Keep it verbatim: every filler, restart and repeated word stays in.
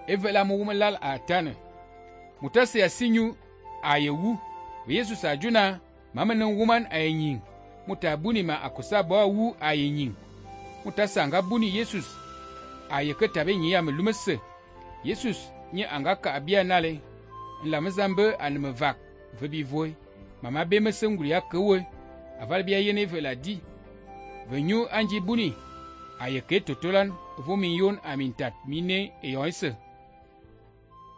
evela mu wumelal a tane. Mutase ya sinyu a yewu. Ve Yesus a juna mamenin wuman a yenyin. Muta buni ma akusa ba wu a yenyin. Mutasa anga buni Yesus a yeke tabe nyi ya melumese. Yesus nye anga ka abia nale. Nla mezambe aneme vak vebi voy. Mama be mesenguri ya kewe. Aval bia yene vela di. Venyu anji buni. A yeke totolan vomi yon amintat mine e yonse.